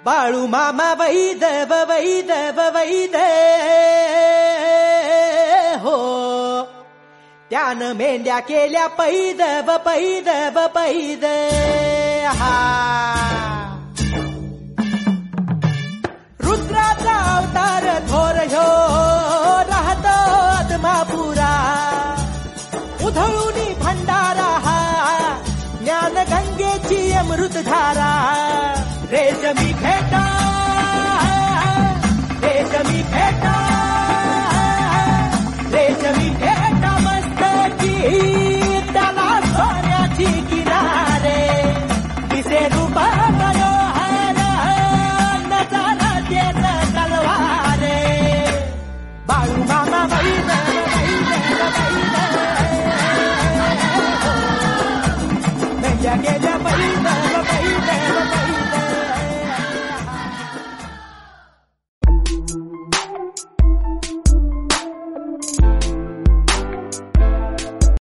बाळू मामा वैदव वैदव वैद हो, त्यानं मेंढ्या केल्या पैदव पैदव पैद. हा रुद्राचा अवतार थोर ह्यो राहतो आत्मापुरा, उधळूनी भंडारा हा ज्ञान गंगेची अमृतधारा. रेशमी फेटा रेशमी फेटा रेशमी फेटा मस्तकी, त्याला सोन्याची किनारे, दिसे रूप मनोहर नजारा देत तलवारे. बाळू मामा वैद वैद वैद, मेंढ्या गेल्या